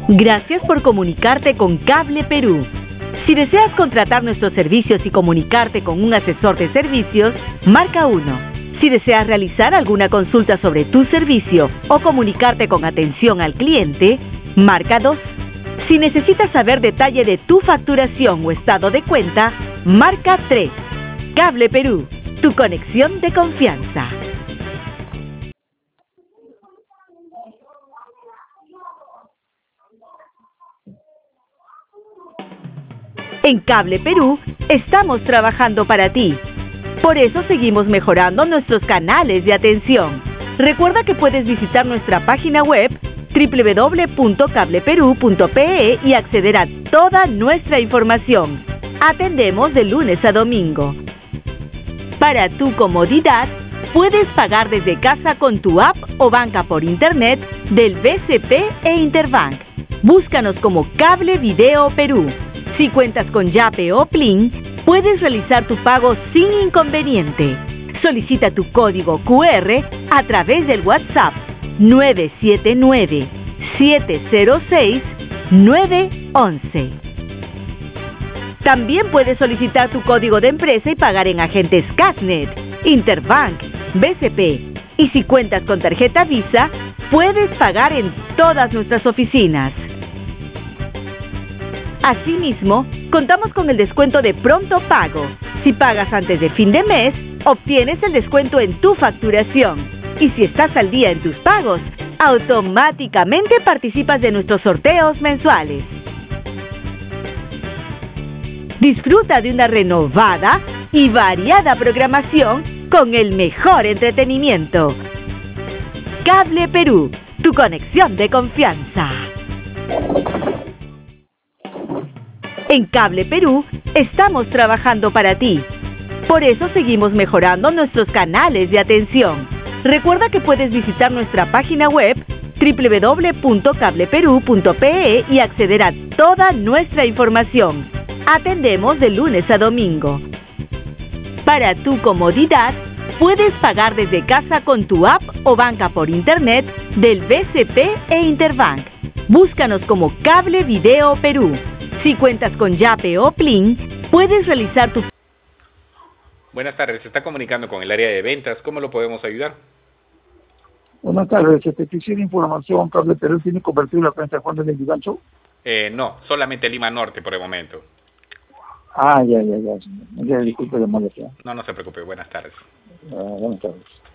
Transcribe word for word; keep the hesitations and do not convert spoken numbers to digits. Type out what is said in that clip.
Gracias por comunicarte con Cable Perú. Si deseas contratar nuestros servicios y comunicarte con un asesor de servicios, marca uno. Si deseas realizar alguna consulta sobre tu servicio o comunicarte con atención al cliente, marca dos. Si necesitas saber detalle de tu facturación o estado de cuenta, marca tres. Cable Perú, tu conexión de confianza. En Cable Perú, estamos trabajando para ti. Por eso seguimos mejorando nuestros canales de atención. Recuerda que puedes visitar nuestra página web doble u doble u doble u punto cable perú punto pe e y acceder a toda nuestra información. Atendemos de lunes a domingo. Para tu comodidad, puedes pagar desde casa con tu app o banca por internet del B C P e Interbank. Búscanos como Cable Video Perú. Si cuentas con Yape o Plin, puedes realizar tu pago sin inconveniente. Solicita tu código cu erre a través del WhatsApp nueve siete nueve, siete cero seis, nueve once. También puedes solicitar tu código de empresa y pagar en agentes Casnet, Interbank, B C P. Y si cuentas con tarjeta Visa, puedes pagar en todas nuestras oficinas. Asimismo, contamos con el descuento de pronto pago. Si pagas antes de fin de mes, obtienes el descuento en tu facturación. Y si estás al día en tus pagos, automáticamente participas de nuestros sorteos mensuales. Disfruta de una renovada y variada programación con el mejor entretenimiento. Cable Perú, tu conexión de confianza. En Cable Perú, estamos trabajando para ti. Por eso seguimos mejorando nuestros canales de atención. Recuerda que puedes visitar nuestra página web doble u doble u doble u punto cable perú punto pe e y acceder a toda nuestra información. Atendemos de lunes a domingo. Para tu comodidad, puedes pagar desde casa con tu app o banca por internet del B C P e Interbank. Búscanos como Cable Video Perú. Si cuentas con Yape o Plin, puedes realizar tu... Buenas tardes, se está comunicando con el área de ventas. ¿Cómo lo podemos ayudar? Buenas tardes, este, quisiera información. ¿Cable Perú tiene cobertura para San Juan del Gancho? Eh, no, solamente Lima Norte por el momento. Ah, ya, ya, ya. ya disculpe de molestia. No, no se preocupe. Buenas tardes. Uh, buenas tardes.